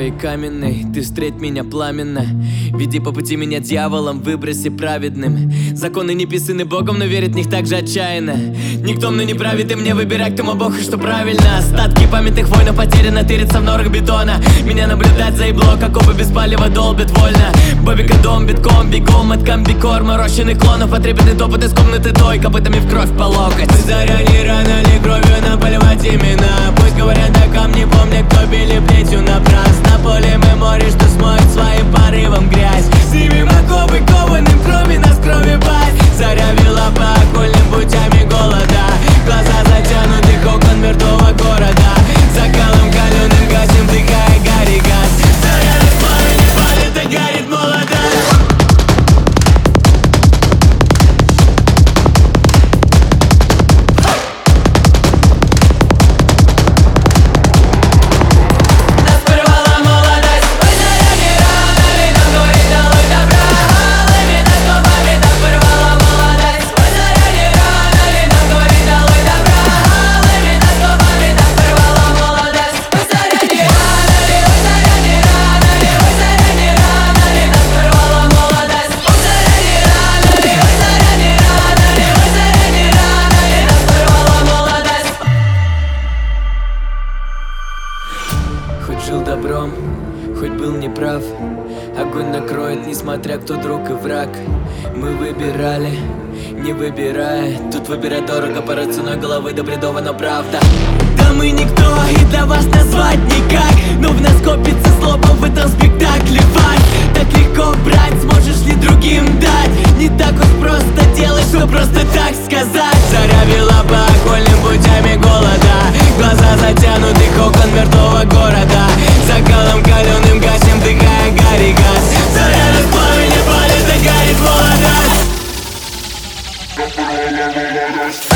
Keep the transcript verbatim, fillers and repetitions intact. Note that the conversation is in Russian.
своей каменной, ты встреть меня пламенно. Веди по пути меня дьяволом, выброси праведным. Законы не писаны Богом, но верит в них так же отчаянно. Никто мной не правит, и мне выбирать, кто мой Бог и что правильно. Остатки памятных войн потеряно, тырится в норах бетона. Меня наблюдать за ебло, как оба без палева долбят вольно. Бобика дом, битком, бегом от комбикорма. Рощенных клонов, потребный топот из комнаты той, копытами в кровь по локоть. Мы заря не рано, ли кровью наполивать имена. Пусть говорят о камне, помни, кто били плетью напрасно. Поле мы море, что смоет своим порывом грязь. Снимем оковы кованым, кроме нас крови пасть. Заря вела по окольным путями голода. Глаза затянутых окон мертвого города. Закалом каленым гасим, вдыхая гарри газ. Заря на пламени палит, и горит молодая. Хоть жил добром, хоть был неправ, огонь накроет, несмотря кто друг и враг. Мы выбирали, не выбирая. Тут выбирать дорого, порой ценой головы до бредова, но правда. Да мы никто, и для вас назвать никак. Но в нас копится злоба в этом спектакле ваш. Так легко брать, сможешь ли другим дать? Не так уж просто делать, что просто так сказать. Заря вела по окольным путями голода. Глаза затянутых окон мертвого города. Закалом каленым гасим, вдыхая гарри газ. Заря на пламени палит, и горит молодость.